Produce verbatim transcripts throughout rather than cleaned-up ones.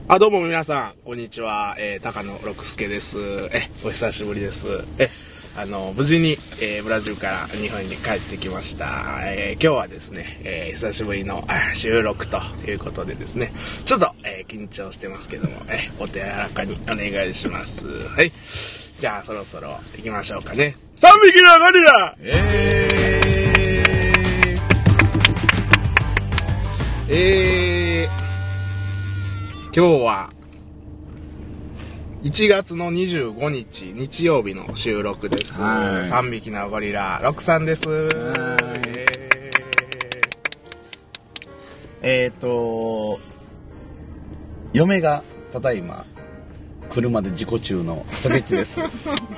あ、どうも皆さん、こんにちは。えー、高野六輔です。え、お久しぶりです。え、あの、無事に、えー、ブラジルから日本に帰ってきました。えー、今日はですね、えー、久しぶりの収録ということでですね、ちょっと、えー、緊張してますけども、えー、お手柔らかにお願いします。はい。じゃあ、そろそろ行きましょうかね。さんびきのガリラえー、えー、今日はいちがつのにじゅうごにち日曜日の収録です。さんびきのゴリラろくさんです。 えーと嫁がただいま車で事故中のソゲッチです。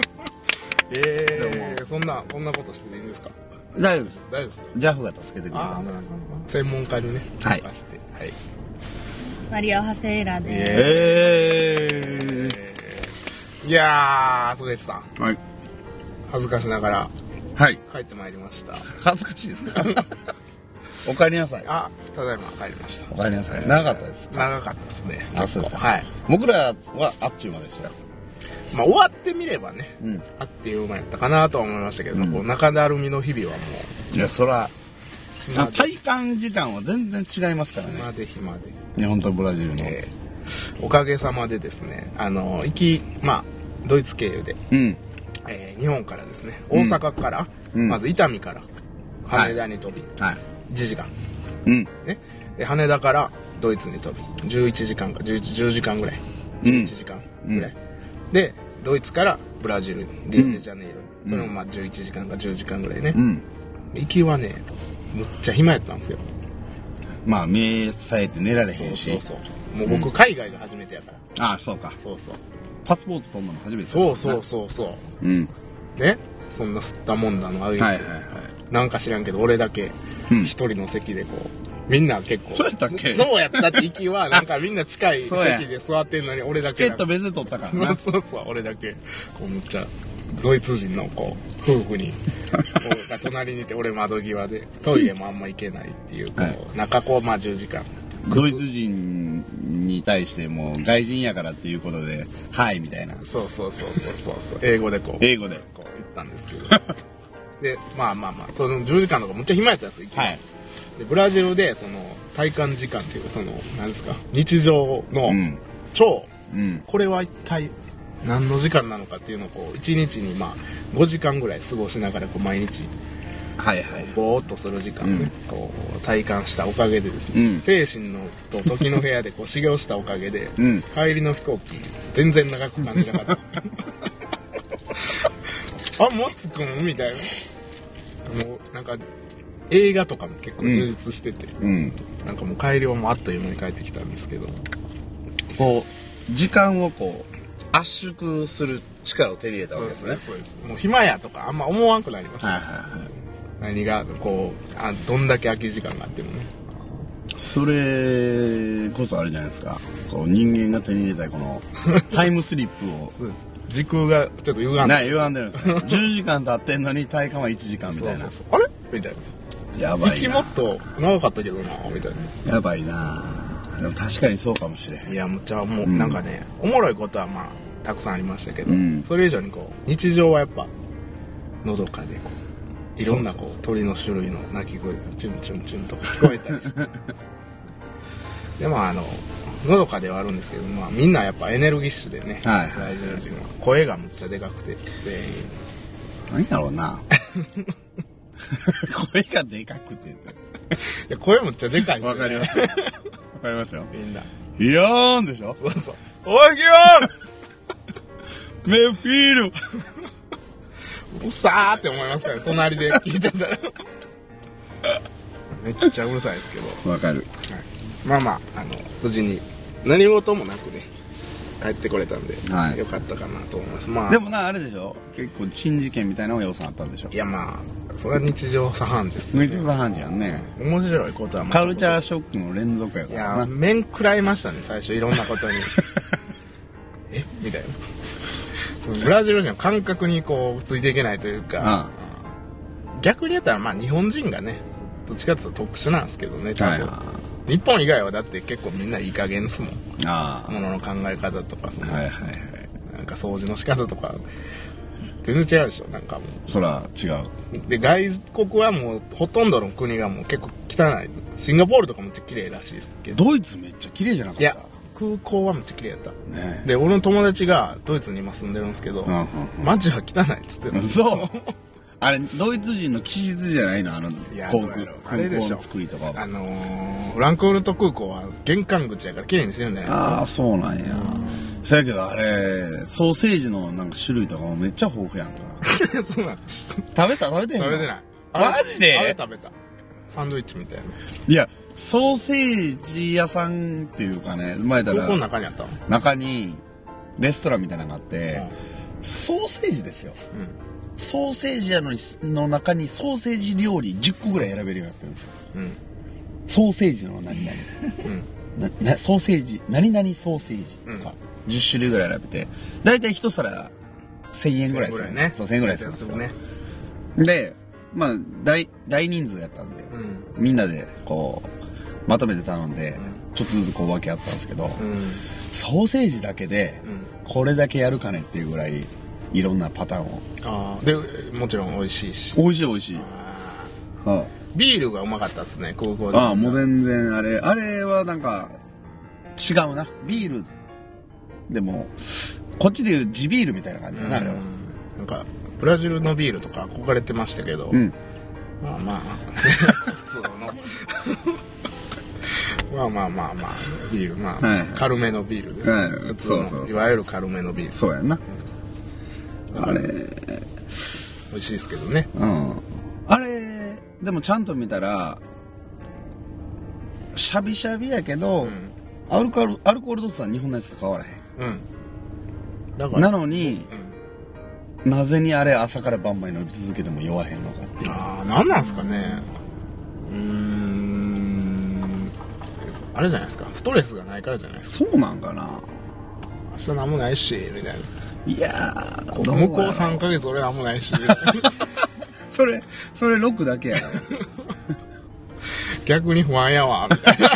えー、そんなこんなことしてていいんですか？ 大丈夫です。 大丈夫です。 ジャフが助けてくれたんで、 専門家にね、 はい任せて、はい。 マリア・ハセイラです。 えー、いやー、ソゲッチさん、 はい恥ずかしながらはい帰ってまいりました。 恥ずかしいですか？お帰りなさい。 あ、ただいま帰りました。 お帰りなさい。長かったですか？ 長かったですね。 あ、そうですか。 はい。 僕らはあっちゅうまでしたよ。 まあ終わってみればね、 うん、 あっていう間やったかなとは思いましたけど、うん、こう中だるみの日々はもう、いやそら体感時間は全然違いますからね。 暇で暇で日本とブラジルの、 えー、おかげさまでですね、あの行きまあドイツ経由で、 うんえー、日本からですね、大阪から、うん、まず伊丹から羽田に飛び、はい、いちじかん、 うんね、で羽田からドイツに飛びじゅういちじかんかじゅうじかんぐらい、じゅういちじかんぐらい、うん、でドイツからブラジルリオデジャネイロ、うん、それもまあじゅういちじかんかじゅうじかんぐらいね、うん、行きはねむっちゃ暇やったんですよ。 まあ目さえて寝られへんし、 そうそうそう、もう僕、うん、海外が初めてやから。 ああそうか、 そうそう、 パスポート取るのも初めて、 そうそうそうそう、うん、ね、そんな吸ったもんだのああいう、はいはいはい、なんか知らんけど俺だけ一人の席でこう、みんな結構そうやったっけ？ そうやったって、行きはなんかみんな近い席で座ってんのに俺だけチケット別で取ったからな。 そうそうそう、俺だけこうめっちゃドイツ人のこう夫婦にが隣にいて、俺窓際でトイレもあんま行けないっていう、こう、はい、中こうまあじゅうじかんドイツ人に対してもう外人やからっていうことではいみたいな、 そうそうそうそうそう英語でこう英語でこう言ったんですけどでまあまあまあそのじゅうじかんとかむっちゃ暇やったんですよ、はい、でブラジルでその体感時間っていうか、その何ですか、日常の超、うん、これは一体何の時間なのかっていうのをこういちにちにまあごじかんぐらい過ごしながらこう毎日はいはいぼーっとする時間を、ね、うん、こう体感したおかげでですね、うん、精神のと時の部屋でこう修行したおかげで、うん、帰りの飛行機全然長く感じなかったあ、もう着くんみたいな、もうなんか映画とかも結構充実してて、うん、なんかもう帰りはもうあっという間に帰ってきたんですけど、 こう時間をこう圧縮する力を手に入れたわけですね。 そうです、そうです。もう暇やとかあんま思わんくなりました、ね、はいはいはい、何がこうあどんだけ空き時間があってもね。 それこそあれじゃないですか、こう人間が手に入れたいこのタイムスリップをそうです、時空がちょっと歪んでる、 ね、歪んでるんですねじゅうじかん経ってんのに体感はいちじかんみたいな、そうそうそう、 あれみたいな、 やばいな、 息もっと長かったけどなみたいな、 やばいな。でも確かにそうかもしれへん。 いやむっちゃもう、うん、なんかねおもろいことはまあたくさんありましたけど、うん、それ以上にこう日常はやっぱのどかでこういろんなこう、そうそうそう、鳥の種類の鳴き声がチュンチュンチュンと聞こえたりしてでもあののどかではあるんですけど、まあ、みんなやっぱエネルギッシュでね、はいはいはい、ブラジル人は声がむっちゃでかくて全員何だろうな声がでかくていや声むっちゃでかいんですよ、ね、 わかりますよわかりますよ、 みんなイヨーンでしょ、 そうそう、おいギヨーンメフィールうっさーって思いますから、ね、隣で聞いてたらめっちゃうるさいですけど、 わかる、はい、 まあまあ、あの無事に何事もなくね帰ってこれたんで、はい、よかったかなと思います。まあでもなあれでしょ、結構珍事件みたいなのが要素あったんでしょ。 いやまあそれは日常茶飯事ですね。 日常茶飯事やんね。 面白いことはカルチャーショックの連続やからな。 いや面食らいましたね最初、いろんなことにえみたいなそのブラジル人の感覚にこうついていけないというか、うん、逆に言ったらまあ日本人がねどっちかっていうと特殊なんですけどね、多分、はい、 日本以外はだって結構みんないい加減ですもん。 ああ。 ものの考え方とかその、 はいはいはい。 なんか掃除の仕方とか全然違うでしょ。なんかもうそら違う。 で外国はもうほとんどの国がもう結構汚い。シンガポールとかめっちゃ綺麗らしいですけど。 ドイツめっちゃ綺麗じゃなかった？ いや空港はめっちゃ綺麗やった、 ね、 で俺の友達がドイツに今住んでるんですけど、うんうんうん、街は汚いっつってた。 そうあれドイツ人の気質じゃないの？あの航空あれでしょ、 空港の作りとかあのー、フランクフルト空港は玄関口やから綺麗にしてるんじゃないですか。 ああそうなんや。そやけどあれソーセージのなんか種類とかもめっちゃ豊富やんかそうなんです。 食べた食べてへんの？ 食べてない。 マジで？ あれ食べた。サンドイッチみたいな。 いやソーセージ屋さんっていうかね、前だら空港の中にあったの？ 中にレストランみたいなのがあって、 うん、 ソーセージですよ、 うん、 ソーセージ屋のの中にソーセージ料理じゅっこぐらい選べるようになってるんですよ、うん、ソーセージの何々、うん、ななソーセージ何々ソーセージとか、うん、じゅっしゅるいぐらい選べてだいたい一皿せんえんぐらいするね。そうせんえんぐらいするんですよね。でまあ 大, 大人数やったんで、うん、みんなでこうまとめて頼んで、うん、ちょっとずつこう分け合ったんですけど、うん、ソーセージだけでこれだけやるかねっていうぐらいいろんなパターンを。あでもちろん美味しいし。 美味しい美味しい。 あビールがうまかったですね空港で。 ああもう全然あれあれはなんか違うな。ビールでもこっちでいう地ビールみたいな感じだな、うん、あれは。 なんかブラジルのビールとか憧れてましたけど、うん、まあまあ普通のまあまあまあまあビールまあ、はいはい、軽めのビールです、ね、はい、普通のそうそうそういわゆる軽めのビール。 そうやんな、うん、あれ美味しいですけどね、 うん、あれでもちゃんと見たらシャビシャビやけど、うん、アルコールアルコール度数は日本のやつと変わらへん、うん、だからなのに、うん、なぜにあれ朝から晩まで飲み続けても酔わへんのかっていう。 ああなんなんすかね。うーんあれじゃないですか、ストレスがないからじゃないですか。そうなんかな。 明日何もないしみたいな。 いやー向こうさんかげつ俺何もないしそれそれろくだけやろ逆に不安やわみたいな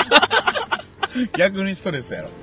逆にストレスやろ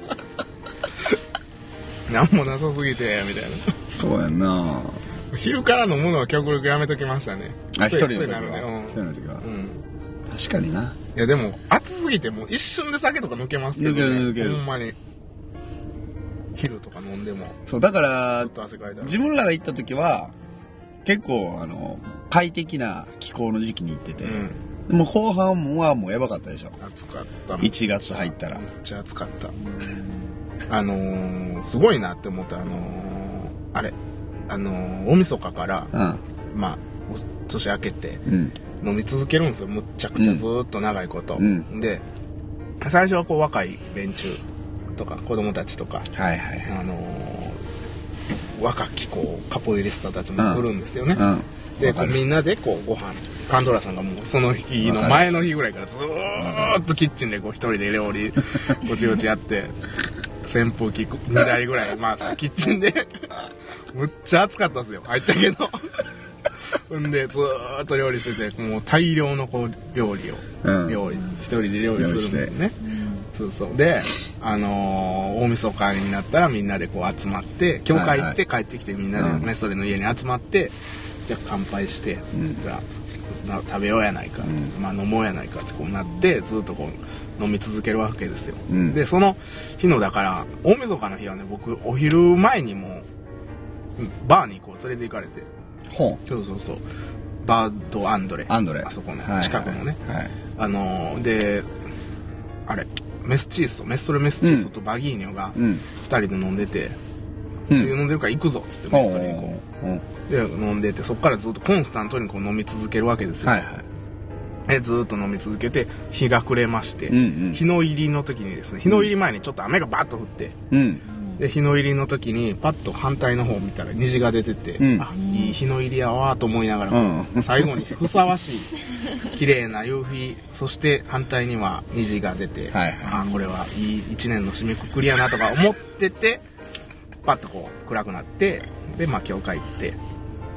何もなさすぎてみたいな。 そうやんな。 昼から飲むのは極力やめときましたね。 あ一人の時は、 ねうん、 一人の時は、うん、確かにな。 いやでも暑すぎてもう一瞬で酒とか抜けますけどね。抜ける抜けるほんまに昼とか飲んでも。 そうだから自分らが行った時は結構あの快適な気候の時期に行ってて、うん、でも後半はもうやばかったでしょ。 暑かった。 いちがつ入ったらめっちゃ暑かった。あのー、すごいなって思ったあのー、あれあのー、大晦日から、うん、まあ年明けて、うん、飲み続けるんですよ。むっちゃくちゃずっと長いこと、うん、で最初はこう若い連中とか子供たちとか、はいはい、あのー、若きこうカポエリスタたちも来るんですよね、うんうん、でこうみんなでこうご飯カンドラさんがもうその日の前の日ぐらいからずーっとキッチンでこう一人で料理ごちごちやって扇風機にだいぐらい回してキッチンでむっちゃ暑かったですよ入ったけどんでずーっと料理しててもう大量のこう料理を、うん、料理一人で料理するんですよね。そうそうで、あのー、大晦日になったらみんなでこう集まって教会行って帰ってきてみんなでメソレの家に集まって、うん、じゃあ乾杯して、うん、じゃあ食べようやないか、うん、まあ飲もうやないかってこうなってずっとこう飲み続けるわけですよ、うん、でその日のだから大晦日の日はね僕お昼前にもバーにこう連れて行かれて、 ほうそうそうそうバードアンドレアンドレあそこの近くのね、 はいはい、 あのー、であれメスチーソメストレメスチーソとバギーニョがふたりで飲んでて、うん、で飲んでるから行くぞっつってメストレにこうで飲んでてそっからずっとコンスタントにこう飲み続けるわけですよ、はいはい、でずっと飲み続けて日が暮れまして、うんうん、日の入りの時にですね日の入り前にちょっと雨がバッと降って、うんで日の入りの時にパッと反対の方を見たら虹が出てて、うん、あいい日の入りやわと思いながら、うん、最後にふさわしい綺麗な夕日そして反対には虹が出て、はいはい、あこれはいい一年の締めくくりやなとか思っててパッとこう暗くなってでまあ教会行って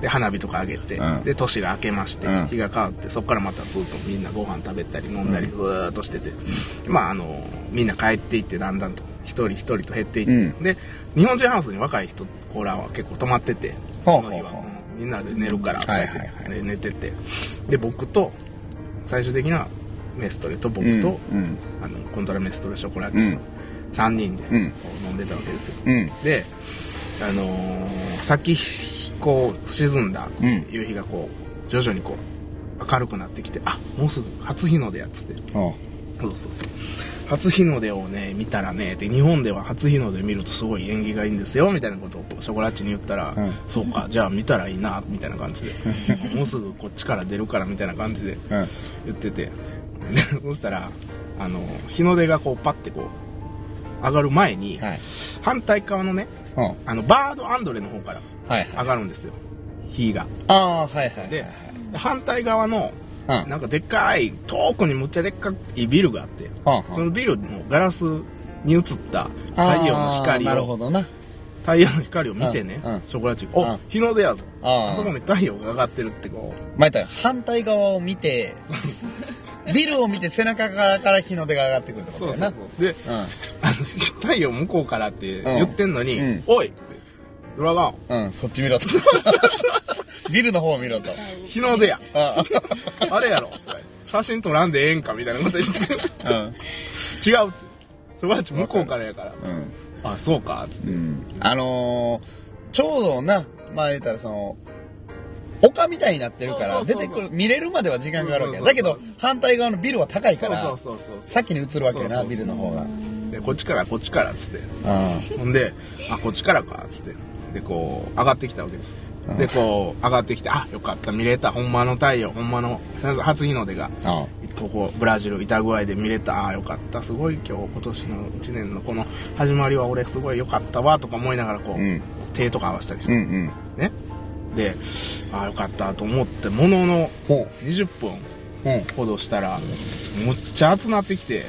で花火とかあげて、 うんで年が明けまして、 うん日が変わってそこからまたずっとみんなご飯食べたり飲んだりずーっとしてて、まああのみんな帰っていってだんだんと一人一人と減っていって、 うんで日本人ハウスに若い人子らは結構泊まってて、 ほうその日はほうほううんみんなで寝るからってはいはいはいで寝てて、で僕と最終的なメストレと僕と、 うんあのコントラメストレショコラッチとうんさんにんでこうんう飲んでたわけですよ。 うんで、あのー、さっきこう沈んだうん夕日がこう徐々にこう明るくなってきて、あもうすぐ初日の出やっつって、 ほそうそうそう初日の出をね見たらねで日本では初日の出見るとすごい縁起がいいんですよみたいなことをショコラッチに言ったら、 うんそうかじゃあ見たらいいなみたいな感じでもうすぐこっちから出るからみたいな感じでううん言ってて、でそしたらあの日の出がこうパッてこう上がる前に、 はい反対側のねうんあのバードアンドレの方からはい上がるんですよ日が。 ああはいはいはいで反対側のうんなんかでっかい遠くにむっちゃでっかいビルがあって、 はそのビルのガラスに映った太陽の光なるほをどな太陽の光を見てね、 うんうんショコラチうんお日の出やぞあーあそこに太陽が上がってるってこう前言った反対側を見てビルを見て背中からから日の出が上がってくるってことそうだよなそうそうでうんあの太陽向こうからって言ってんのに、 うんおいってドラゴンうん、そっち見ろと。ビルの方を見ろと。 日の出やああれやろ写真撮らんでええんかみたいなこと言って違うってうん。 ショコラチ向こうからやからうん。 あそうかっつって、 うん。あのー、ちょうどな、まあ言ったらその、丘みたいになってるから、 そうそうそうそう出てくる、見れるまでは時間かかるわけや。 そうそうそうだけど、反対側のビルは高いから、 そうそうそうそう先に映るわけやな、 そうそうそうビルの方が。 でこっちからこっちからっつってうほんであこっちからかっつってでこう上がってきたわけですでこう上がってきてあよかった見れたほんまの太陽ほんまの初日の出がん。 ここブラジルイタグアイで見れたあよかったすごい今日今年のいちねんのこの始まりは俺すごいよかったわとか思いながらこう、 うん手とか合わせたりしうん。うて、 んうん。 ねであよかったと思ってもののほにじゅっぷんう。うん。 ほどしたらむっちゃ暑なってきて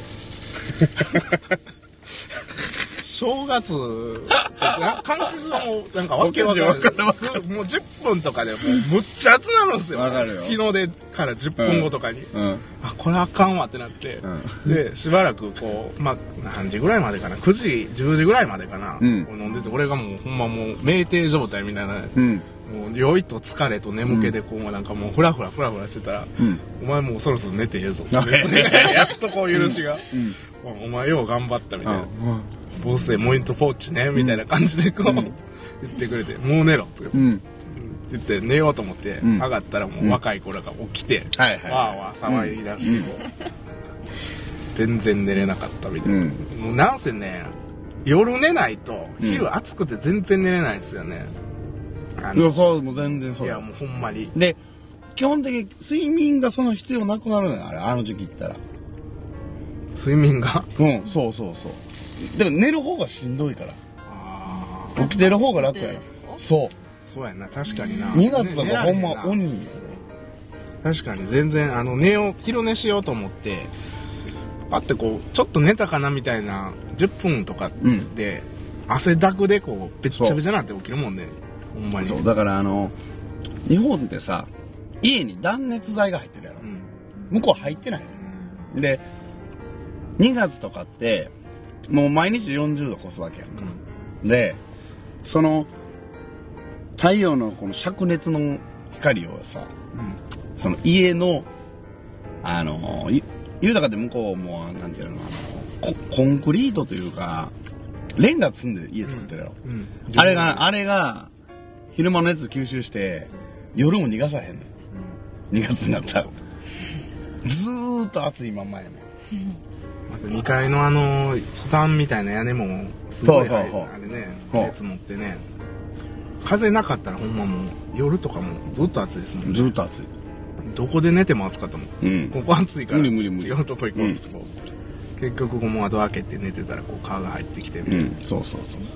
正月な感覚がもうなんかわけわかんないわかるわかすもうじゅっぷんとかでもうむっちゃ暑なるんですよわかるよ日の出からじゅっぷんごとかに、 うん。 あこれあかんわってなって、 うでしばらくこうまあ何時ぐらいまでかなくじじゅうじぐらいまでかな、 うんこう飲んでて俺がもうほんまもう酩酊状態みたいな、 うん。 もう酔いと疲れと眠気でこうなんかもうフラフラフラフラしてたら、 うん。 お前もうそろそろ寝てええぞあやっとこう許しが、 うん。 お前よう頑張ったみたいな、 うん。 ボスでモイントポーチねみたいな感じでこう、言ってくれてもう寝ろとかうん。 言って寝ようと思って、 ん上がったらもう若い子らが起きて、 はいはいわーわー騒いだしてこう、全然寝れなかったみたいな、 うんもうなんせね夜寝ないと昼暑くて全然寝れないんですよね、あのいや、そう、もう全然そうだいやもうほんまにで、基本的に睡眠がその必要なくなるのよ、あれ、あの時期行ったら。 睡眠がうん、そうそうそう。でも寝る方がしんどいから。 あ起きてる方が楽やな起きてるんですか。 そう。 そうやな確かになにがつとねかほんま寝られへな鬼よ。 確かに全然あの寝よう昼寝しようと思ってパッてこうちょっと寝たかなみたいなじゅっぷんとかで、汗だくでこうべっちゃべちゃなって起きるもんねほんまにそう、だからあの、日本ってさ、家に断熱材が入ってるやろ。 うん向こう入ってないの。で、にがつとかって、もう毎日よんじゅうど越すわけやんか。で、その、太陽のこの灼熱の光をさ、その家の、あの、い言うたかって向こうも、なんていうの、あの、ココンクリートというか、レンガ積んで家作ってるやろ。 うんうんあれが、あれが、昼間のやつ吸収して、夜も逃がさへんねん。にがつになったら。ずーっと暑いまんまやねん。 またにかいのあのトタンみたいな屋根もすごいそうそうそうあれねそう熱持ってね風なかったらほんまもう夜とかもずっと暑いですもんねずーっと暑い。 どこで寝ても暑かったもん、 うんここ暑いから無理無理無理違うとこ行こうっつってこう、結局こう窓開けて寝てたらこう蚊が入ってきて、 うん、そうそうそうそう。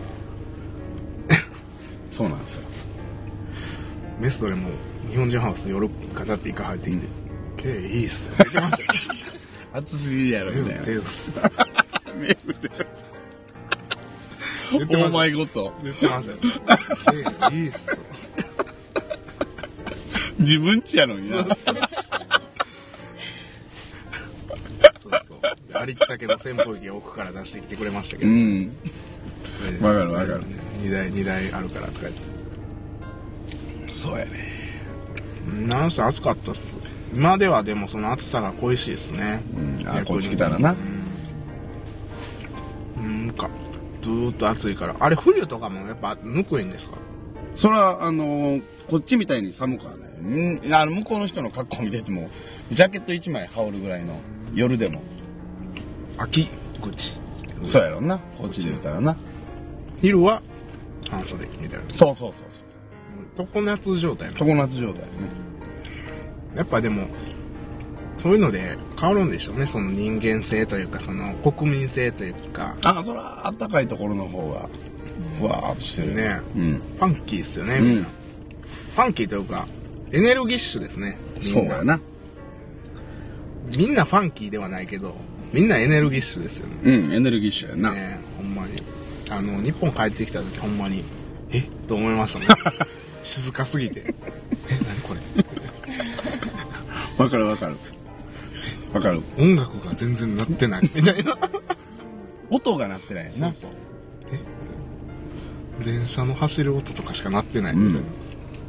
そうなんですよ。 メストレも日本人ハウス夜ガチャってイカ入ってきて「け、うん、いいっす」言ってましたよ暑すぎるやろ、みたいな。 手打つ目打って言ってましたオーマイゴッド。 言ってましたよ「け、いいっす」 自分ちやのにな。 そうそうそうそうそうありったけの扇風機を奥から出してきてくれましたけど、 うんわかるわかる。 にだいにだいあるからとか言って、 そうやね。 なんせ暑かったっす。今ではでもその暑さが恋しいですね、 うん、あこっち来たらな。 うん、なんかずーっと暑いから。あれ冬とかもやっぱぬくいんですか？ それはあのー、こっちみたいに寒くはない。うん、あの向こうの人の格好見ててもジャケットいちまい羽織るぐらいの夜でも秋口。 そうやろな、こっちで言うたらな。 昼は半袖みたいな。 そうそうそうそう、 常夏状態なんです。 常夏状態ね。 やっぱでもそういうので変わるんでしょうね、その人間性というか、その国民性というか。 あそらあったかいところの方がふわーっとしてるね、 うん、 ファンキーっすよね、みんな、うん、ファンキーというかエネルギッシュですね。 そうやな。 みんなファンキーではないけどみんなエネルギッシュですよね。 うん、エネルギッシュやな。 ね、ほんまにあの日本帰ってきた時ほんまにえと思いましたね静かすぎてえ何これわかるわかるわかる。 音楽が全然鳴ってないみたいな音が鳴ってないやな。 そうそう、え電車の走る音とかしか鳴ってないみたいな、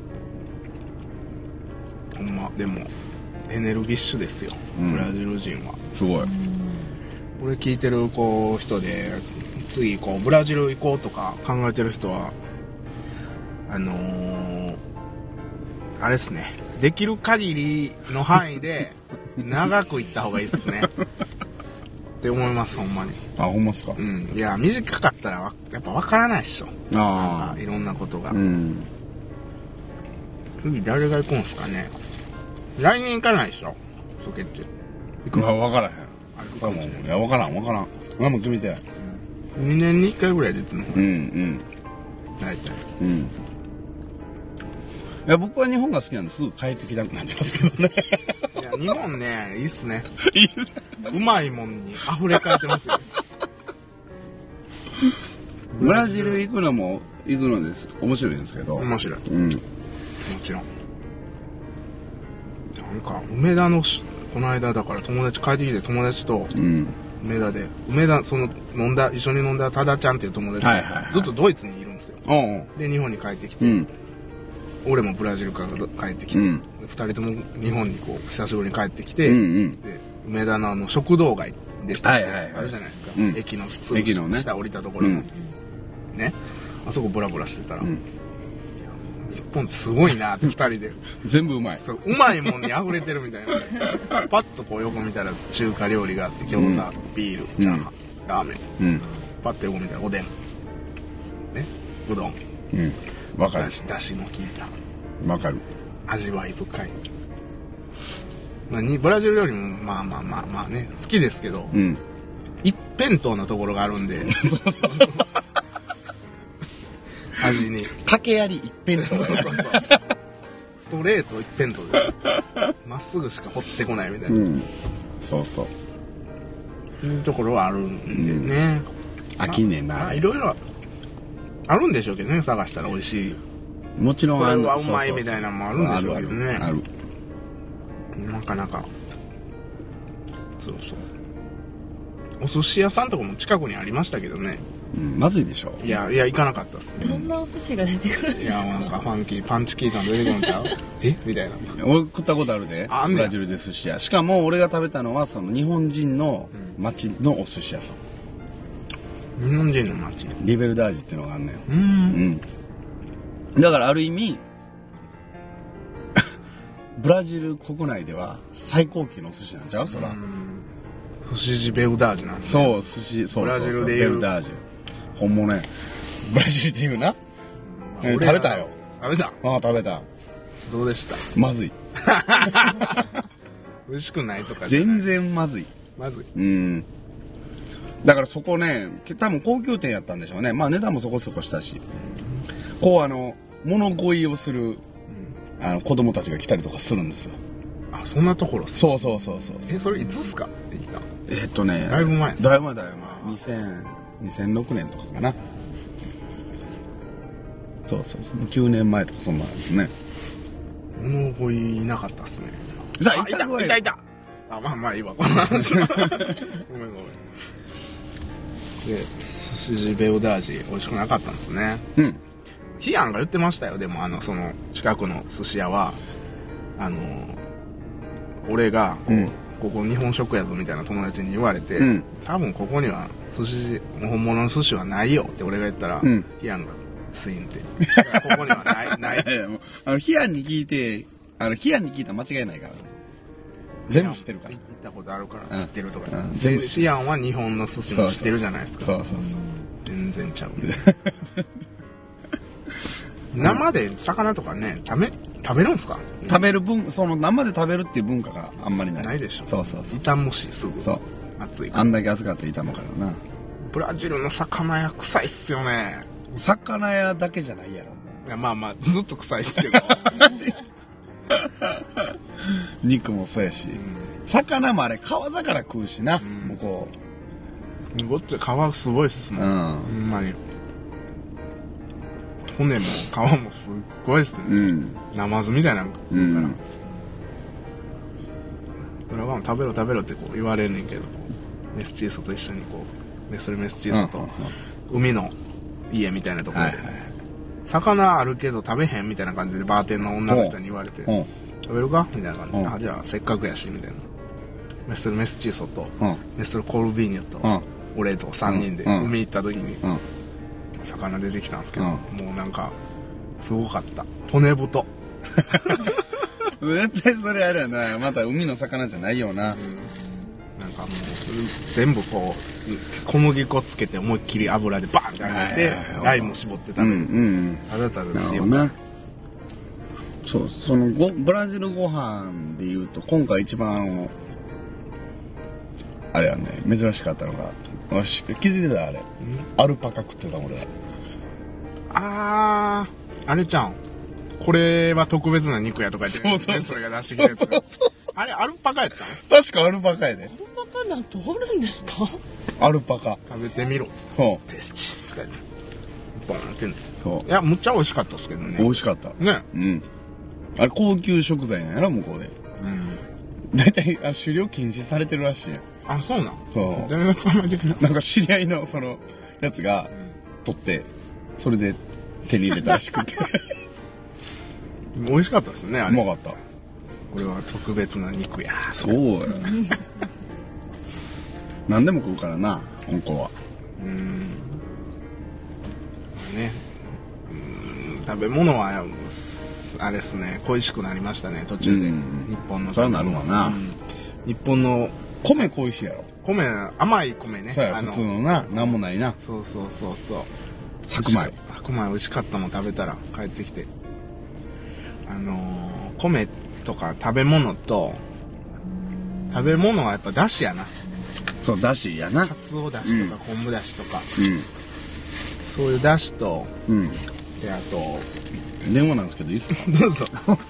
うん、ほんまでもエネルギッシュですよ、うん、ブラジル人はすごい。 俺聞いてるこう人で次こうブラジル行こうとか考えてる人はあのー、あれっすね、できる限りの範囲で長く行った方がいいっすねって思います、ほんまに。 あ、ほんまっすか。 うん、いや短かったらやっぱ分からないっしょ、 ああいろんなことが、 うん、 次誰が行くんすかね。来年行かないでしょ、ソケッチ。 行くの分からへん。 多分いや分からん分からん。何も決めてない。 にねんにいっかいぐらいでいつもうんうん大体うん。いや僕は日本が好きなんですぐ帰ってきたくなりますけどねいや日本ねいいっすねうまいもんに溢れ返ってますよブラジル行くのも行くのです面白いんですけど。 面白い、 うん、もちろん。なんか梅田のこの間だから友達帰ってきて友達と梅田で、うん、梅田その飲んだ一緒に飲んだタダちゃんっていう友達が、はいはいはい、ずっとドイツにいるんですよ。で日本に帰ってきて、うん、俺もブラジルから帰ってきて、うん、ふたりとも日本にこう久しぶりに帰ってきて、うんうん、で梅田のあの食堂街でしたっけ、はいはいはい、あるじゃないですか、うん、駅のすぐ下、ね、降りたところの、うん、ね、あそこブラブラしてたら、うん、日本ってすごいなってふたりで全部うまい。 そううまいもんに溢れてるみたいなパッとこう横見たら中華料理があって餃子、うん、ビール、チャーハン、うん、ラーメン、うん、パッと横見たらおでん、ね、うどん、 うん、分かる。 だしの効いた分かる味わい深い、まあ、にブラジル料理もまあまあまあまあね好きですけど、うん、一辺倒なところがあるんで味に掛けやり一辺倒そうそうそうストレート一辺倒ですまっすぐしか掘ってこないみたいな、うん、 そうそういうところはあるんでね、 うん、飽きねえな、 まあ、いろいろあるんでしょうけどね、探したら美味しい、 もちろんこれはうまいみたいなのもあるんでしょうけどね。 あるあるある。 なかなかそうそうお寿司屋さんとかも近くにありましたけどね、 うん、まずいでしょ。 いやいや行かなかったっすね。 どんなお寿司が出てくるんですか。 いやなんかファンキーパンチ効いたの出てくるんちゃうえみたいな。 俺食ったことあるで、あブラジルで寿司屋。しかも俺が食べたのはその日本人の町のお寿司屋さん、 日本人の町リベルダージっていうのがあんのよ。 うん、うんだからある意味ブラジル国内では最高級のお寿司なんちゃうそら。 寿司ジベルダージなんですね。そう寿司そうそうそうブラジルでいうベルダージ本物ね。ブラジルでいうな、えー、食べたよ。 食べた。 ああ食べた。 どうでした。 まずい美味しくないとかじゃない。 全然まずい。 まずい。 うんだからそこね多分高級店やったんでしょうね。まあ値段もそこそこしたし、こうあの物乞いをする、うん、あの子供たちが来たりとかするんですよ。 あそんなところ。 そうそうそうそうそう。 えそれいつっすかって言った。 えー、っとねだいぶ前です。 だいぶ前だいぶ前にせんにせんろくねんとかかな。そうそうそうきゅうねんまえとかそんなんですね。 物乞いいなかったっすね。 さあ、いたいたいた。あ、まあまあいいわこの話はごめんごめん。で寿司ジベオダージ美味しくなかったんですね。 うん。 ヒアンが言ってましたよ。でもあのその近くの寿司屋はあの俺がこう、うん、ここ日本食やぞみたいな友達に言われて、うん、多分ここには寿司本物の寿司はないよって俺が言ったら、うん、ヒアンがスインってここにはないないいやいやもうあのヒアンに聞いてあのヒアンに聞いたら間違いないから全部知ってるから行ったことあるから知ってるとか、うん、全部ヒアンは日本の寿司も知ってるじゃないですか。 そうそうそう全然ちゃう生で魚とかね食べ食べるんですか？ 食べる分その生で食べるっていう文化があんまりない。 ないでしょ。 そうそうそう。 傷むしすぐ。 そう。 熱い。 あんだけ熱かって傷むからな。 ブラジルの魚屋臭いっすよね。 魚屋だけじゃないやろ。 いやまあまあずっと臭いっすけど。 肉もそうやし、うん、魚もあれ川魚食うしな、うん、向こう。こっち皮すごいっすもん。うん。ほんまに。骨も皮もすっごいっすね、うん、ナマズみたいなの食うから、うん、裏側も食べろ食べろってこう言われんねんけどこうメスチーソと一緒にこうメスメスチーソと海の家みたいなところで、はいはい、魚あるけど食べへんみたいな感じでバーテンの女の人に言われて食べるかみたいな感じであじゃあせっかくやしみたいなメスメスチーソとメスコルビーニョと俺とさんにんで海行った時に魚出てきたんですけど、うん、もうなんかすごかった骨太絶対それあれやなまた海の魚じゃないよな、うん、 なんかもう全部こう小麦粉つけて思いっきり油でバーンって揚げてライム絞って食べる、うんうん、ただただ塩なそうそのごブラジルご飯でいうと今回一番あのあれやね珍しかったのが気づいてたあれ、アルパカ食ってた俺は。 あーあれちゃんこれは特別な肉やとか言って、ね、そうそうそれが出してきたやつそうそうそうそうあれアルパカやったの確かアルパカやで、ね、 アルパカなんておるんですか？ アルパカ食べてみろっつってテスチとか言ってボーンってんのそういやむっちゃ美味しかったですけどね。 美味しかったねうんあれ高級食材なんやろ向こうでうん大体狩猟禁止されてるらしいやん。 あ、そうなんそう誰が捕まえてくるなんか知り合いのそのやつが取ってそれで手に入れたらしくて美味しかったですねあれ。 うまかった。 これは特別な肉や。 そうや何でも食うからな香港は。うんねうん食べ物はあれですね恋しくなりましたね途中で。日本のそれはなるわな、うん、 日本の米恋しいやろ。 米甘い米ね。 そうや普通のななんもないな。 そうそうそうそう白米白米美味しかったもん食べたら帰ってきてあのー、米とか食べ物と食べ物はやっぱだしやな。 そうだしやな。 かつおだしとか昆布だしとか、うん、そういうだしと、うん、であと電話なんですけどいいっすか？ どうぞ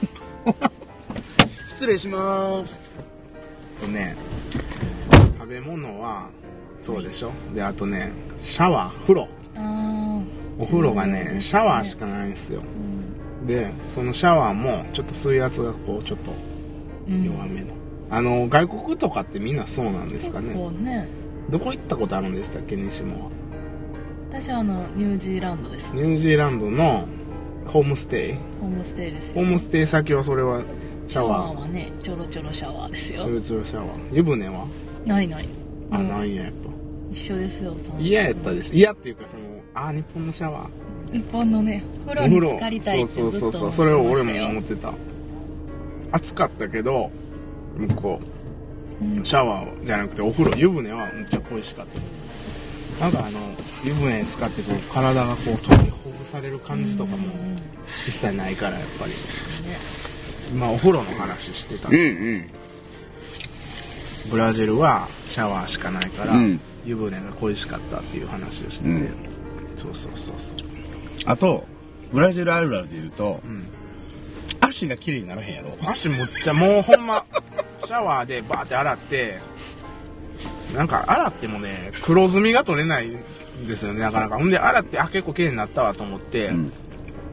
失礼しまーすとね食べ物はそうでしょ。であとねシャワー風呂あお風呂がねシャワーしかないんですよ、うん、でそのシャワーもちょっと水圧がこうちょっと弱めの、うん、あの外国とかってみんなそうなんですかね。 結構ね。 どこ行ったことあるんでしたっけ西もは。 私はあのニュージーランドです。 ニュージーランドのホームステイホームステイですよ。 ホームステイ先はそれはシャワーシャワーはねちょろちょろシャワーですよ。 ちょろちょろシャワー。湯船はないない。 あ、うん、ないややっぱ一緒ですよ。 嫌やったでしょ。嫌っていうかそのあ日本のシャワー日本のね風呂に浸かりたいってずっと思ってましたよ。そうそうそうそれを俺も思ってた。 暑かったけど向こう、うん、シャワーじゃなくてお風呂湯船はめっちゃ恋しかったです。なんかあの湯船使ってこう体がこう解きほぐされる感じとかも一切ないからやっぱり、ね、今お風呂の話してたんで、うんうん、ブラジルはシャワーしかないから、うん、湯船が恋しかったっていう話をしてて、うん、そうそうそうそう。 あとブラジルあるあるで言うと、うん、足が綺麗にならへんやろ。 足むっちゃもうほんまシャワーでバーって洗ってなんか洗ってもね黒ずみが取れないんですよねなかなか。ほんで洗ってあ結構綺麗になったわと思って、うん、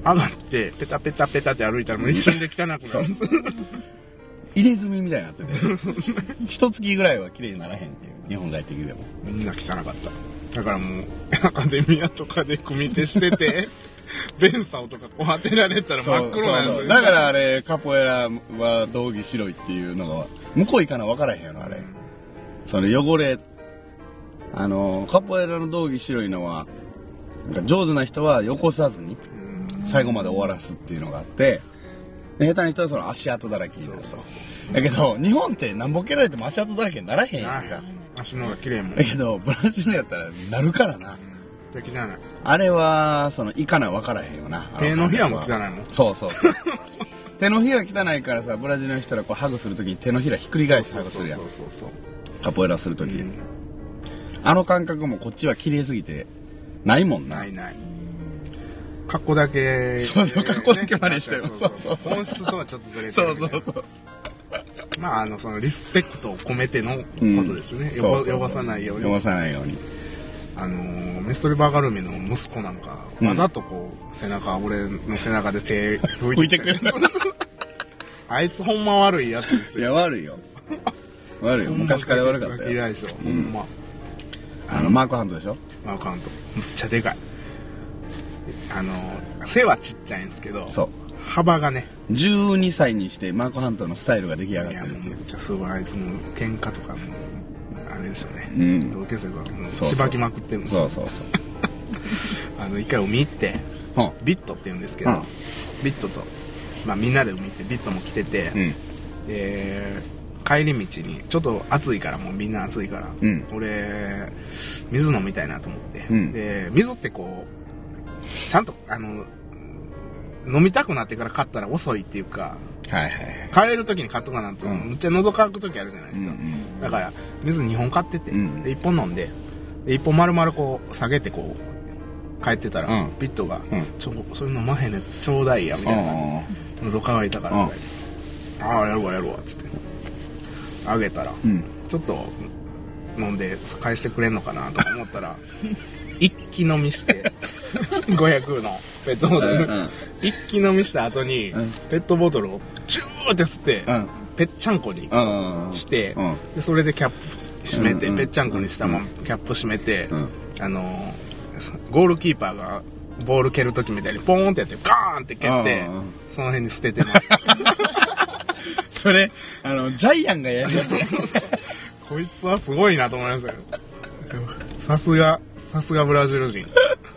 上がってペタペタペタって歩いたらもう一瞬で汚くなるんです入れ墨みたいになってて一月ぐらいは綺麗にならへんっていう日本外的でもみんな汚かっただからもうアカデミアとかで組手しててベンサオとかこう当てられたら真っ黒なんですよ。 だからあれカポエラは道着白いっていうのが向こう行かな分からへんよなあれ、うん、その汚れあのカポエラの道着白いのは上手な人はよこさずに最後まで終わらすっていうのがあって下手な人はその足跡だらけになると。だけど日本って何ぼ蹴られても足跡だらけにならへんやんか。 足の方が綺麗もん。 だけどブラジルやったらなるからな、 うん、できない。 あれはそのいかな分からへんよな。 手のひらも汚いもん。 そうそうそう手のひら汚いからさブラジルの人らこうハグするときに手のひらひっくり返してハグするやん。 そうそうそうそうカポエラするとき、うん、あの感覚もこっちは綺麗すぎてないもんな。 ないない。格好だけ、 そうそう格好だけ真似したよ。 そうそうそう本質とはちょっとずれてる。 そうそうそうまああのそのリスペクトを込めてのことですね。汚さないように。 汚さないように。 あのメストリバーガルメの息子なんか、うん、わざとこう背中俺の背中で手拭いてくる。 あいつほんま悪いやつですよ。 いや悪いよ。悪いよ。昔から悪かったよ。 嫌いでしょ。ほんま。 あのマークハントでしょ。 マークハントめっちゃでかい。あの背はちっちゃいんですけど、 そう幅がねじゅうにさいにしてマークハントのスタイルが出来上がってるっていう。 めっちゃすごい。あいつも喧嘩とかもあれでしょうね、 うん、 同級生がもうしばきまくってるんですよ。 そうそうそうあの一回海行って、うん、ビットって言うんですけど、うん、ビットと、まあ、みんなで海行ってビットも来てて、うん、で帰り道にちょっと暑いからもうみんな暑いから、うん、俺水飲みたいなと思って、うん、で水ってこうちゃんとあの飲みたくなってから買ったら遅いっていうか、はいはいはい、帰る時に買っとかなんと、うん、むっちゃ喉乾く時あるじゃないですか、うんうん、だから水にほん買ってて、うん、でいっぽん飲んででいっぽん丸々こう下げてこう帰ってたら、うん、ピットが、うん、ちょそれ飲まへんねちょうだいやみたいな、喉乾いたから、うん、ああやるわやるわっつってあげたら、うん、ちょっと飲んで返してくれんのかなと思ったら一気飲みしてごひゃくのペットボトル、うん、一気飲みした後に、うん、ペットボトルをチューって吸って、うん、ぺっちゃんこにして、うん、でそれでキャップ閉めて、うん、ぺっちゃんこにしたままキャップ閉めて、うん、あのー、ゴールキーパーがボール蹴る時みたいにポーンってやってガーンって蹴って、その辺に捨ててましたそれあのジャイアンがやるやつこいつはすごいなと思いましたよ。さすがさすがブラジル人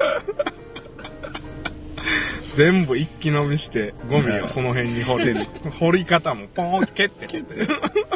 全部一気飲みしてゴミをその辺に掘ってる掘り方もポーンって蹴って蹴って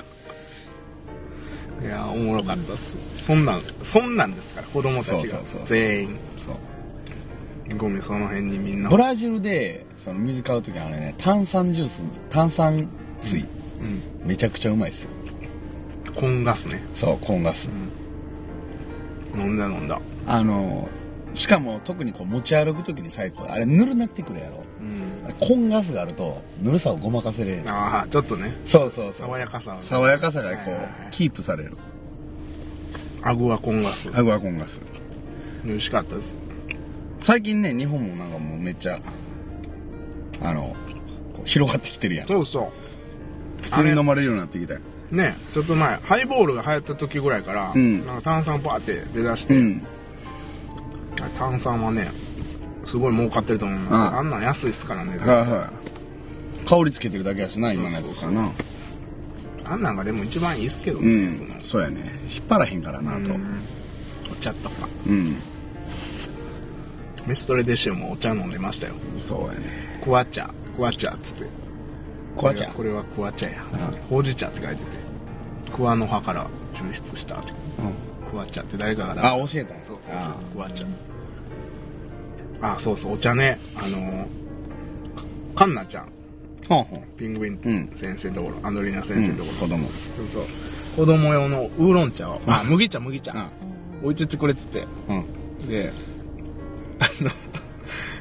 いやおもろかったっす。そんなんそんなんですから子供たちが全員そうゴミその辺にみんな。 ブラジルでその水買う時はあれね炭酸ジュース炭酸水、うん、めちゃくちゃうまいですよ。 コンガスね。 そうコンガス、 うん、飲んだ飲んだ。 あのしかも特にこう持ち歩く時に最高あれぬるなってくるやろ、うん、あれコンガスがあるとぬるさをごまかせれる。 ああちょっとねそうそうそう爽やかさ爽やかさがこう、はいはいはい、キープされる。 アグアコンガスアグアコンガス美味しかったです。 最近ね日本もなんかもうめっちゃあの広がってきてるやん。 そうそう普通に飲まれるようになってきたよね。ちょっと前ハイボールが流行った時ぐらいから、うん、なんか炭酸パーって出だして、うん、炭酸はねすごい儲かってると思います。 あ, あんなん安いっすからね。はいはい香りつけてるだけやしな今のやつかな。 あんなんがでも一番いいっすけどね、 うん、そ, のそうやね引っ張らへんからなと、うん、 お茶とかうんメストレデシオもお茶飲んでましたよ。 そうやねクワ茶クワ茶っつってクワ茶これはクワ茶やほうじ茶って書いててクワの葉から抽出したって、うん、クワ茶って誰かがあ教えたんそうそうそうクワ茶あそうそうお茶ねあのー、カンナちゃんほんほんピングウィン先生のところ、うん、アンドリーナ先生のところ、 うん、子供そうそう子供用のウーロン茶をあ麦茶麦茶、うん、置いてってくれてて、うん、であの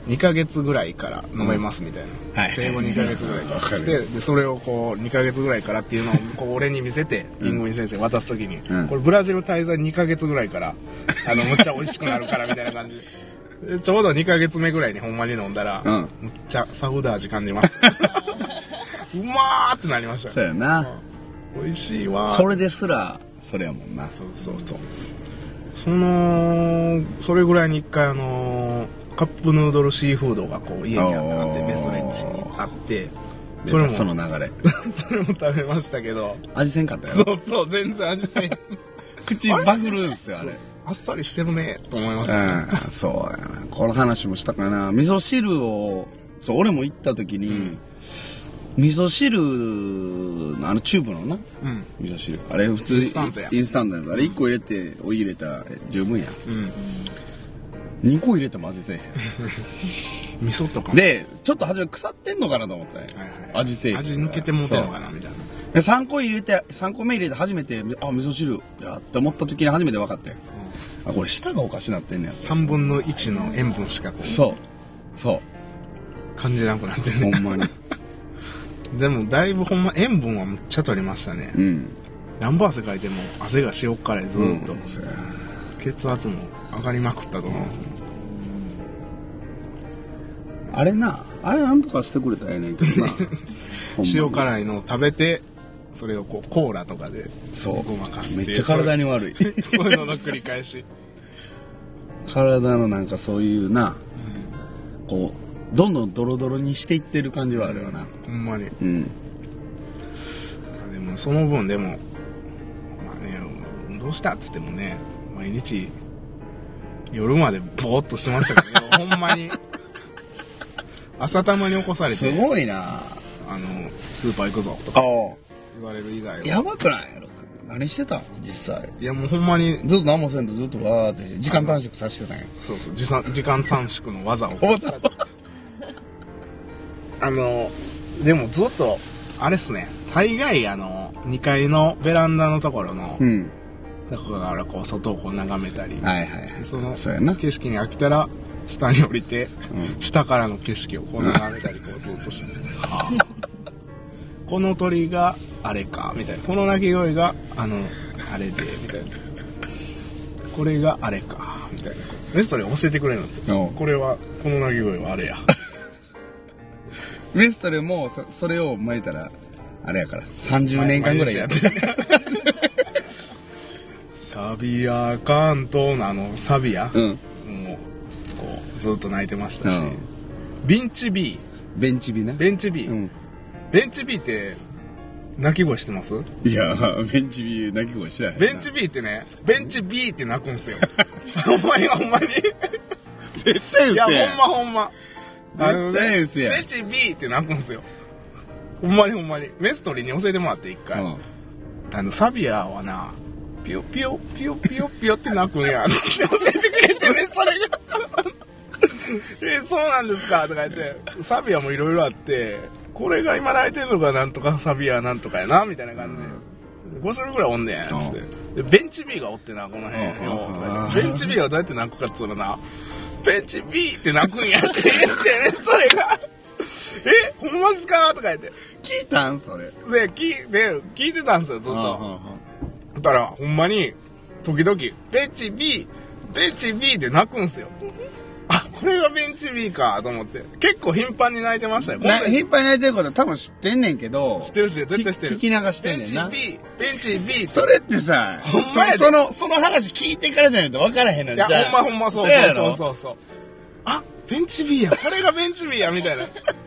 にかげつぐらいから飲めますみたいな、うん、生後にかげつぐらいからつってでそれをこうにかげつぐらいからっていうのをこう俺に見せてリンゴイン先生に渡す時に、うん、これブラジル滞在にかげつぐらいからあのむっちゃ美味しくなるからみたいな感じででちょうどにかげつめぐらいにほんまに飲んだら、うん、むっちゃサウダ味感じましたうまーってなりました。 そうやな、 うん、美味しいわ。 それですらそれやもんな。 そうそうそう。そのそれぐらいに一回あのカップヌードルシーフードがこう家にあってベストレンチにあってそれもその流れそれも食べましたけど味せんかったよ。 そうそう全然味せん口バグるんですよあれ。 あっさりしてるねと思いましたね、 うん、そうやな。この話もしたかな。味噌汁をそう俺も行った時に、うん、味噌汁のあのチューブのな、うん、味噌汁あれ普通インスタントやインスタントやつあれいっこ入れてお湯入れたら十分や、うん、にこ入れても味せえへん味噌とかでちょっと初め腐ってんのかなと思ったね、はいはい、味せえへん味抜けてもうてんのかなみたいなでさんこ入れてさんこめ入れて初めてあ味噌汁やって思った時に初めて分かって、うん、あこれ舌がおかしなってんねやさんぶんのいちの塩分しかこうそうそう感じなくなってんねほんまにでもだいぶほんま塩分はむっちゃ取りましたね、うん、何ぼ汗かいても汗が塩っからずっと、うん、血圧も上がりまくったと思います、 うん、あれなあれなんとかしてくれたらええねんけどな塩辛いのを食べてそれをこうコーラとかでそうごまかすめっちゃ体に悪いそういうのの繰り返し体のなんかそういうな、うん、こうどんどんドロドロにしていってる感じはあるよな、 うん、ほんまに、 うん、 でもその分でもまあねどうしたっつってもね毎日夜までボーっとしてましたけどほんまに朝たまに起こされてすごいなあのスーパー行くぞとか言われる以外はやばくないやろ何してたん実際。 いやもうほんまにずっと何もせんとずっとわーって時間短縮させてたんや。 そうそう時間時間短縮の技をあのでもずっとあれっすね大概あのにかいのベランダのところの、うん、だからこう外をこう眺めたり、 はいはいはい、 その景色に飽きたら下に降りて、うん、下からの景色をこう眺めたりこうずっとしてこの鳥があれかみたいなこの鳴き声があのあれでみたいなこれがあれかみたいなメストレ教えてくれるんですよ。これはこの鳴き声はあれやメストレも そ, それを巻いたらあれやからさんじゅうねんかんぐらいやってるサビア関東のあのサビア、うん、もうこうずっと泣いてましたし、うん、ビンチビーベンチビーなベンチビー、うん、ベンチビーって鳴き声してます？ いやベンチビー鳴き声知らへん。 ベンチビーってねベンチビーって鳴くんですよほんまにほんまに絶対嘘や。 いやほんまほんまあのね、ベンチビーって鳴くんですよ。ほんまにほんまに。メストリに教えてもらって一回。うん、あのサビアはな、ピヨピヨピヨピヨピヨって鳴くんやって教えてくれてねそれが。えそうなんですかとか言ってサビアもいろいろあって、これが今鳴いてるのがなんとかサビアなんとかやなみたいな感じで。ご種類ぐらいおんねんつって。でベンチビーがおってなこの辺よとか。ベンチビーはどうやって鳴くかっつうのな。ベンチビーって鳴くんやって言ってねそれがえほんまっすかとか言って聞いたんそれで聞いで聞いてたんですよずっと。だからほんまに時々ベンチビーベンチビーって鳴くんすよ。あこれがベンチビーかと思って結構頻繁に泣いてましたよ。 頻繁に泣いてることは多分知ってんねんけど知ってるし絶対知ってる。 聞き流してんねんな。 ベンチビーベンチビーそれってさほんまやで そ, そのその話聞いてからじゃないと分からへんのじゃいやほんまほんまそうそうそうそうそうあベンチビーやこれがベンチビーやみたいな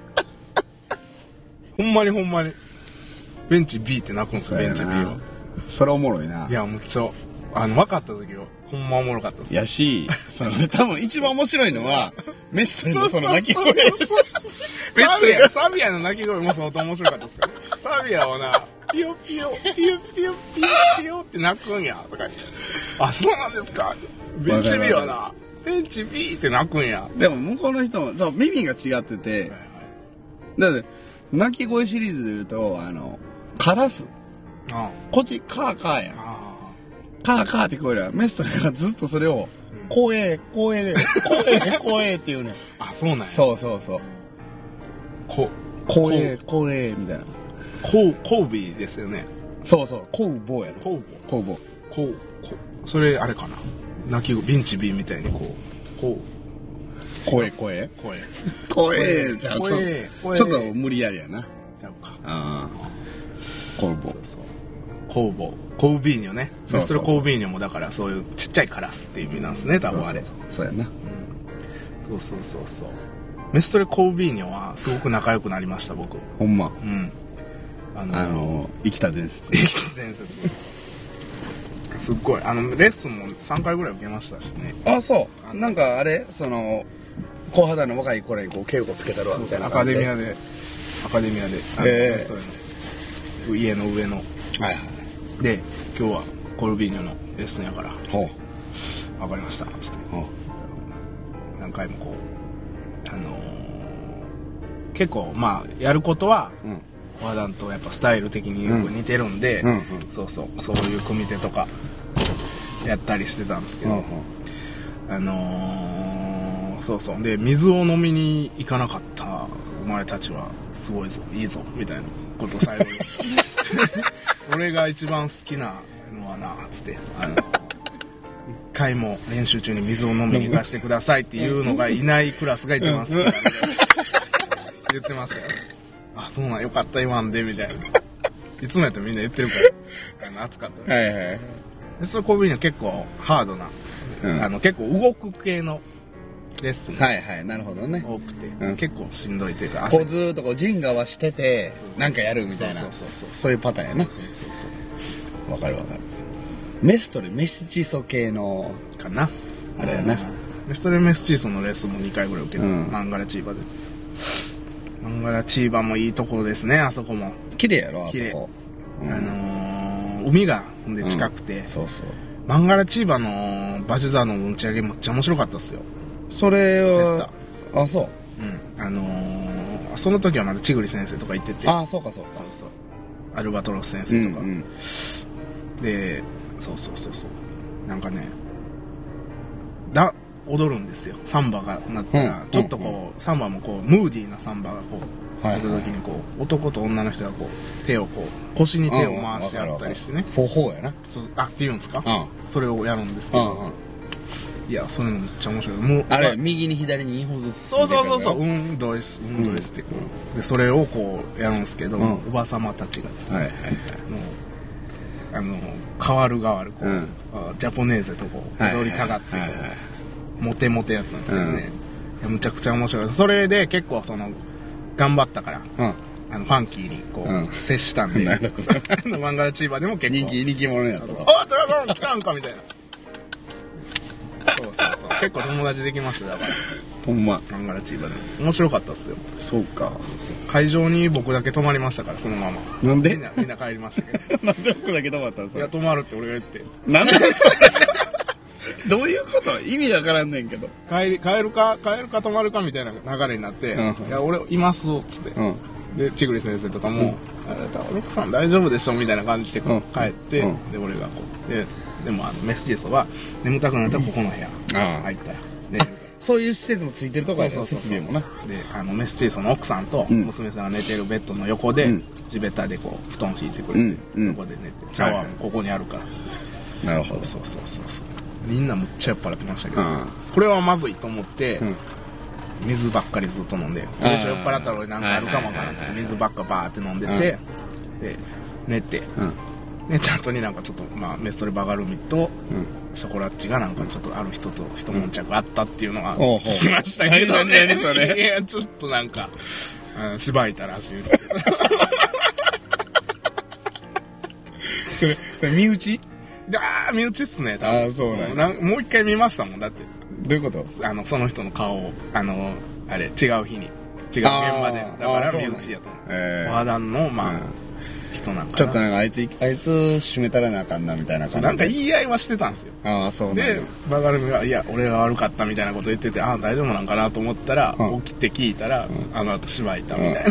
ほんまにほんまにベンチビーって鳴くんですよベンチビーは。 それおもろいな。 いやむっちゃあの分かった時はほんまおもろかったです。 やしその多分一番面白いのはメストリのその鳴き声。 メストリがサビアの鳴き声も相当面白かったですから、サビアはなピヨピヨピヨピヨピヨピヨって鳴くんやとか言ってあそうなんですかベンチビーはなベンチビーって鳴くんや。 でも向こうの人もそう耳が違ってて、はいはい、だって鳴き声シリーズで言うとあのカラスああこっちカーカーやんカーカーって声やメストリがずっとそれを怖え怖え怖え怖えっていうね。 あ、そうなんや。 そうそうそう。 こ怖え怖えみたいな。 コウコウビですよね。 そうそう、コウボウやな。 コウボコウボウ。 こうこうそれあれかな。鳴き声ビンチビンみたいにこうこう怖え怖え声怖えじゃあちょ怖え怖えちょっと無理やりやな。 ちゃうか。 ああ。コウボウ。 そうコウボウコウビーニョね。 そうそうそうメストレコウビーニョもだからそういうちっちゃいカラスっていう意味なんですね、多分あれ。 そうそうそうやな。 そうそうそうそう。メストレコウビーニョはすごく仲良くなりました僕。 ほんま。 うんあのあの生きた伝説。 生きた伝説すっごいあのレッスンもさんかいぐらい受けましたしね。 あ、そう。なんかあれその小肌の若い頃にこう稽古つけたるわみたいなアカ感じで。 デミアでアカデミアであのえーメストレの家の上のはいはい。 で今日はコルビーニョのレッスンやからほう分かりましたつってほう。 何回もこうあのー結構まあやることはうん。 和田とやっぱスタイル的によく似てるんで、 うんうんそうそうそういう組手とかやったりしてたんですけど、 うんうん。 あのーそうそうで水を飲みに行かなかったお前たちはすごいぞいいぞみたいなことを最後に俺が一番好きなのはなつってあの一回も練習中に水を飲みに行かせてくださいっていうのがいないクラスが一番好きなんで言ってましたよ。あ、そうなんよかった言わんでみたいないつもやったらみんな言ってるからあの暑かったね。 はいはいはい。 でそれこういうの結構ハードな、 うんあの結構動く系のレッスンがはいはい、なるほどね。 多くて、 うん結構しんどいというかこ汗うずーっとこうジンガはしててなんかやるみたいな。 そうそうそうそうそういうパターンやな。 そうそうそうわかるわかる。メストレメスチソ系のそうかなあれやな。 メストレメスチーソのレッスンもにかいぐらい受けた、 うんマンガラチーバでマンガラチーバもいいところですね。あそこも綺麗やろあそ綺麗こ。 あのー海がほんで近くて、 そうそう。 マンガラチーバのバチザーノの打ち上げめっちゃ面白かったっすよ。 それフェスはあそう。 うんあのーその時はまだ千栗先生とか行ってて、 あそうかそうか。 そうそうアルバトロス先うん生とか、 うん。 でそうそうそうそうなんかねだ踊るんですよ。サンバがなったら、 うんちょっとこう、サンバもこうムーディーなサンバがこうはい踊る時にこう男と女の人がこう手をこう腰に手を回し合ったりしてね、 フォーフォーやな。 そうあっていうんですか、 うんそれをやるんですけど、 うんうん。 いやそれもめっちゃ面白い。もうあれま右に左ににほんずつ。 そうそうそうそううんどうですうんどうですってこうでそれをこうやるんですけど、 うんおばさまたちがですね、 はいはいはい。 もうあの変わる変わるこう、 うんあジャポネーゼとこうはい踊りたがってこう、 はいはいモテモテやったんですけどね、いやむちゃくちゃ面白い。それで結構その頑張ったからうん。 あのファンキーにこう、 うん接したんでなるほどあのマンガラチーバーでも結構人気人気者やったと。 あドラゴン来たんかみたいなそうそうそう結構友達できました。だからほんま。 マンガラチーバーで面白かったっすよ。 そうか。 会場に僕だけ泊まりましたからそのままなんでみんなみんな帰りましたけどなんで僕だけ止まったんすいや泊まるって俺が言ってなんでそれどういうこと意味わからんねんけど。 帰り帰るか帰るか泊まるかみたいな流れになって「 うんいや俺います」っつって、 うん。 で千栗先生とかも「あなたロックさん大丈夫でしょ」みたいな感じでこううん帰って、 うんで俺がこうででもあのメスジェスは眠たくなったらここの部屋ああ入ったら寝れるかそういう施設もついてるとこやねそうそうそう設備もな。 らであのメスチーソの奥さんとうん娘さんが寝てるベッドの横で、 うん地べたでこう布団敷いてくれて、 うんうんそこで寝てシャワーもここにあるからっつって、 なるほど。 そうそうそうそうみんなむっちゃ酔っ払ってましたけど、 うんこれはまずいと思って、 うん水ばっかりずっと飲んで、これ以上酔っ払ったら俺なんかあるかもわからんっつって水ばっかバーって飲んでて、で寝て、 うん。 でちゃんとになんかちょっと、まあ、メストレバガルミとうん。 ショコラッチがなんかちょっとある人と一悶着あったっていうのはおうほう聞きましたけど何何何それいやちょっとなんかうんしばいたらしいですけどそれ、それ身内であー身内っすね多分あーそうなんやんもう一回見ましたもんだってどういうことあのその人の顔をあのあれ違う日に違う現場であーだから身あーそうなんや内やと思うえー和田のまあ、 うん人なんかなちょっとなんかあいつ、あいつ締めたらなあかんなみたいな感じ。 なんか言い合いはしてたんですよ。 ああ、そうなんだでバガルミが「いや俺が悪かった」みたいなこと言ってて「ああ大丈夫なんかな」と思ったら、 うん起きて聞いたら、あの後しばいたみたいな、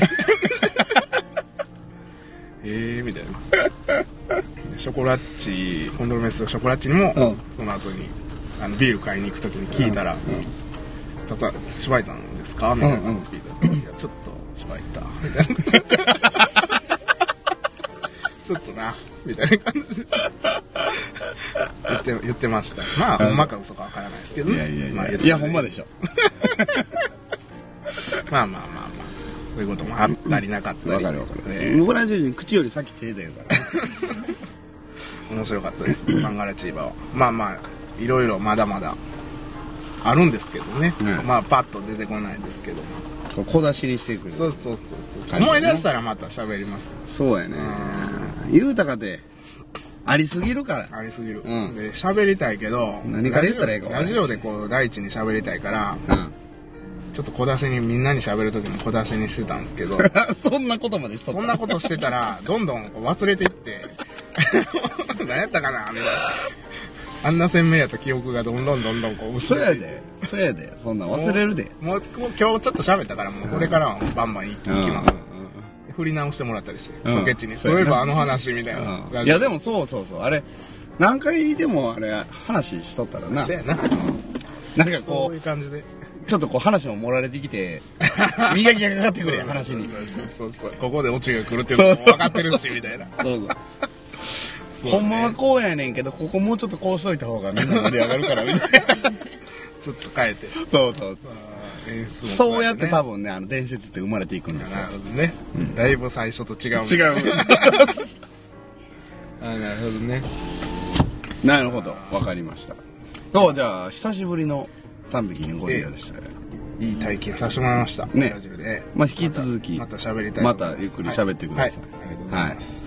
ええみたいなでショコラッチコンドルメスショコラッチにも、 うんその後にあのビール買いに行くときに聞いたら「ただしばいたんですか?」みたいなの聞いたら「いやちょっとしばいた」みたいなちょっとなみたいな感じで言って言ってました。まあほんまか嘘かわからないですけどね。 いやいやいや、 まあ、 いやほんまでしょ。 まあまあまあまあそういうこともあったりなかったり。 わかるわかる。 えーブラジルに口より先手出るから。 面白かったです。マンガラチーバは。まあまあいろいろまだまだあるんですけどね。 うんまあパッと出てこないですけど。 こう小出しにしてくる。 そうそうそうそう。思い出したらまた喋ります。 そうやね。言うたかてありすぎるから。 ありすぎる。 うんで喋りたいけど。 何から言ったらええか分からラジへんしオでこう第一に喋りたいから。 うん。 ちょっと小出しにみんなに喋る時も小出しにしてたんですけど。 そんなことまでしとった。 そんなことしてたらどんどんこう忘れていって。何やったかなみたいな。あんな鮮明やった記憶がどんどんどんどんこう薄そうれていって。 やで。そうやで。そんなん忘れるで。 もうもう今日ちょっと喋ったからもうこれからはバンバンいきます。振り直してもらったりして、 うんソケッチに。 そうやなそういえばあの話みたいな。 うんいやでもそうそうそう。あれ、何回でもあれ、話しとったらな。 そうやな。 なんかそこうういう、感じで。 ちょっとこう話も盛られてきて、磨きがかかってくるやん、話に。 そうそうそう。ここでオチが来るっていうのも分かってるし、みたいな。 そうそう。ほんまはこうやねんけど、ここもうちょっとこうしといた方がみんな盛り上がるから、みたいな。 ちょっと変えて。 そうそうそう。 演出もそうやって多分。 分ね、あの伝説って生まれていくんですよなる。ほどね。だいぶ最初と違う。 違う。 あ、なるほどね。 なるほど、わかりました。そう、じゃあ、久しぶりのさんびきにゴリラでしたね。 いい体験させてもらいました。 ねブラジルで。 まあ、引き続き、 また喋りたいまと思います。 たゆっくり喋ってください。 はい。ありがとうございます。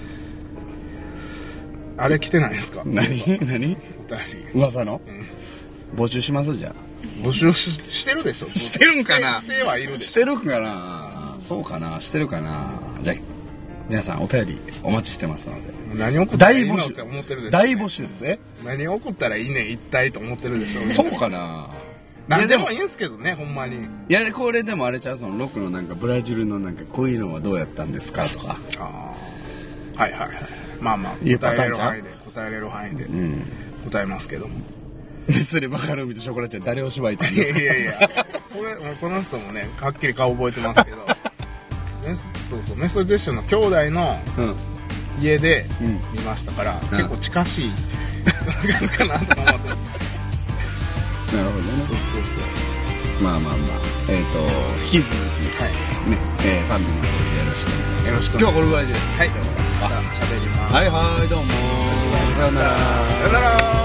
あれ来てないですか？ 何何お便り。 噂の募集しますじゃあ。 募集ししてるでしょ？ してるんかなしてしてはいるでしょ。 してるかなそうかなしてるかなじゃあ、皆さんお便りお待ちしてますので。 何送ったらいい大募集のって思ってるでしょ。 大募集ですね。 何送ったらいいねん一体と思ってるでしょ。 そうかな何でもいいんすけどね、ほんまに。 いや、これでもあれちゃう、そのロックのなんかブラジルのなんかこういうのはどうやったんですかとか。 ああ。はいはいはい。まあまあ、 いうパ答えターンちゃうれる範囲で、答えれる範囲でうん。 答えますけども。 ネスレバカルーミとショコラちゃん誰を縛いてるんいですかやいやいや、それ、もうその人もね、はっきり顔覚えてますけど、メスそうそう、メソディッシュの兄弟のうん。 家でうん見ましたから、 うん結構近しいかなと思って。 なるほどね。 そうそうそう。 まあまあまあ。えっ、と、引き続き、 はい。 ね、えー、さんびきのゴリラよろしくお願いします。 よろしくお願いします今日はこれぐらいで。 はい。また喋ります。 はいはい、どうも。さよなら。 さよなら。